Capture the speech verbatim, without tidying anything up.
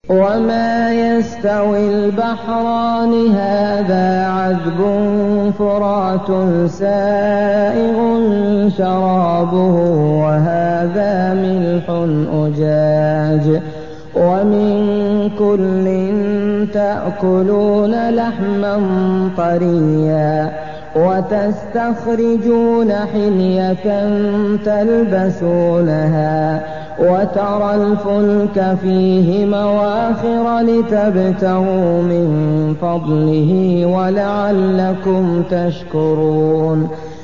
وما يستوي البحران هذا عذب فرات سائغ شرابه وهذا ملح أجاج ومن كل تأكلون لحما طريا وتستخرجون حلية تلبسونها وترى الفلك فيه مواخر لتبتغوا من فضله ولعلكم تشكرون